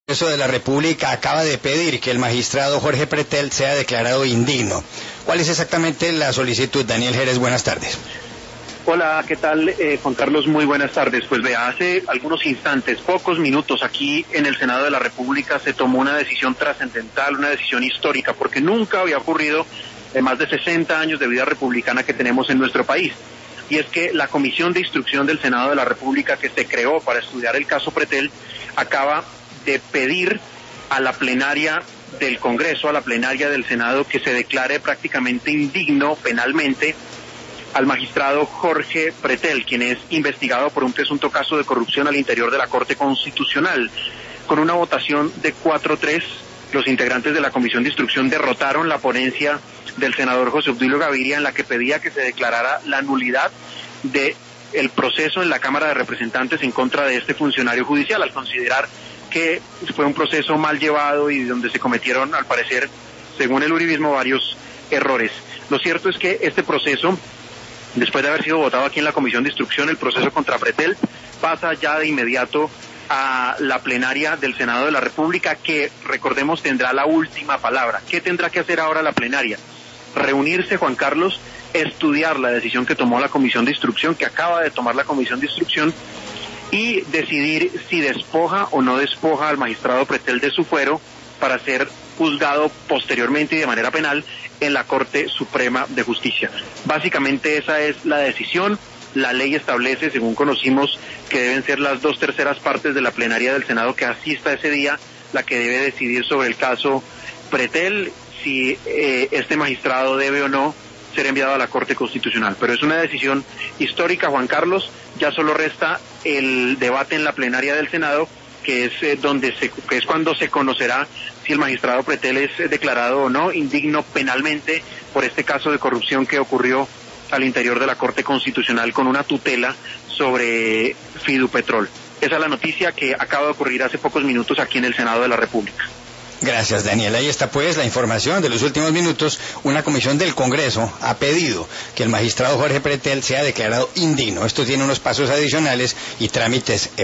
Congreso de la República acaba de pedir que el magistrado Jorge Pretel sea declarado indigno. ¿Cuál es exactamente la solicitud? Daniel Jerez, buenas tardes. Hola, ¿qué tal, Juan Carlos? Muy buenas tardes. Pues vea, hace algunos instantes, pocos minutos, aquí en el Senado de la República se tomó una decisión trascendental, una decisión histórica, porque nunca había ocurrido en más de 60 años de vida republicana que tenemos en nuestro país. Y es que la Comisión de Instrucción del Senado de la República, que se creó para estudiar el caso Pretel, acaba de pedir a la plenaria del Congreso, a la plenaria del Senado, que se declare prácticamente indigno penalmente al magistrado Jorge Pretel, quien es investigado por un presunto caso de corrupción al interior de la Corte Constitucional. Con una votación de 4-3, los integrantes de la Comisión de Instrucción derrotaron la ponencia del senador José Obdulio Gaviria, en la que pedía que se declarara la nulidad del proceso en la Cámara de Representantes en contra de este funcionario judicial, al considerar que fue un proceso mal llevado y donde se cometieron, al parecer, según el uribismo, varios errores. Lo cierto es que este proceso, después de haber sido votado aquí en la Comisión de Instrucción, el proceso contra Pretel pasa ya de inmediato a la plenaria del Senado de la República, que, recordemos, tendrá la última palabra. ¿Qué tendrá que hacer ahora la plenaria? Reunirse, Juan Carlos, estudiar la decisión que tomó la Comisión de Instrucción, que acaba de tomar la Comisión de Instrucción, y decidir si despoja o no despoja al magistrado Pretel de su fuero para ser juzgado posteriormente y de manera penal en la Corte Suprema de Justicia. Básicamente esa es la decisión. La ley establece, según conocimos, que deben ser las 2/3 partes de la plenaria del Senado que asista ese día la que debe decidir sobre el caso Pretel, si este magistrado debe o no ser enviado a la Corte Constitucional. Pero es una decisión histórica, Juan Carlos. Ya solo resta el debate en la plenaria del Senado, que es cuando se conocerá si el magistrado Pretel es declarado o no indigno penalmente por este caso de corrupción que ocurrió al interior de la Corte Constitucional con una tutela sobre Fidupetrol. Esa es la noticia que acaba de ocurrir hace pocos minutos aquí en el Senado de la República. Gracias, Daniel. Ahí está pues la información de los últimos minutos. Una comisión del Congreso ha pedido que el magistrado Jorge Pretel sea declarado indigno. Esto tiene unos pasos adicionales y trámites